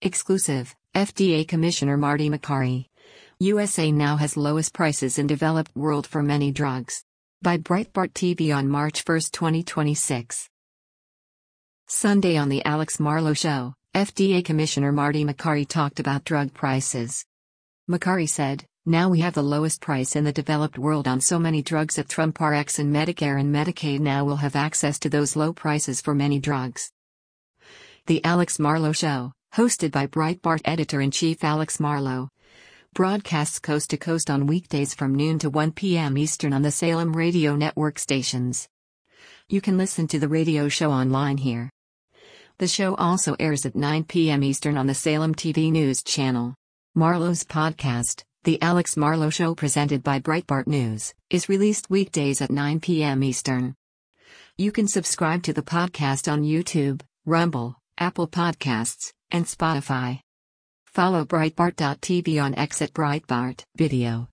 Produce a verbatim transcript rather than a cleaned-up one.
Exclusive, F D A Commissioner Marty Makary. U S A now has lowest prices in developed world for many drugs. By Breitbart T V on March first, twenty twenty-six. Sunday on The Alex Marlow Show, F D A Commissioner Marty Makary talked about drug prices. Makary said, "Now we have the lowest price in the developed world on so many drugs at Trump Rx, and Medicare and Medicaid now will have access to those low prices for many drugs." The Alex Marlow Show, hosted by Breitbart editor-in-chief Alex Marlow, broadcasts coast to coast on weekdays from noon to one p m Eastern on the Salem Radio Network stations. You can listen to the radio show online here. The show also airs at nine p m Eastern on the Salem T V News channel. Marlow's podcast, The Alex Marlow Show, presented by Breitbart News, is released weekdays at nine p m Eastern. You can subscribe to the podcast on YouTube, Rumble, Apple Podcasts, and Spotify. Follow Breitbart dot T V on X at Breitbart Video.